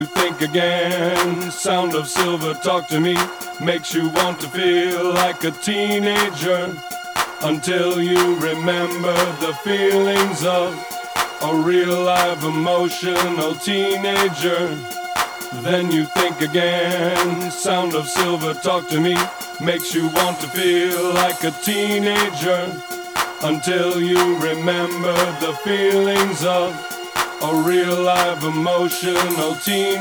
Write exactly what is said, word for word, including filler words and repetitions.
Think again, sound of silver talk to me, makes you want to feel like a teenager, until you remember the feelings of a real live emotional teenager. Then you think again, sound of silver talk to me, makes you want to feel like a teenager, until you remember the feelings of a real live emotional teen.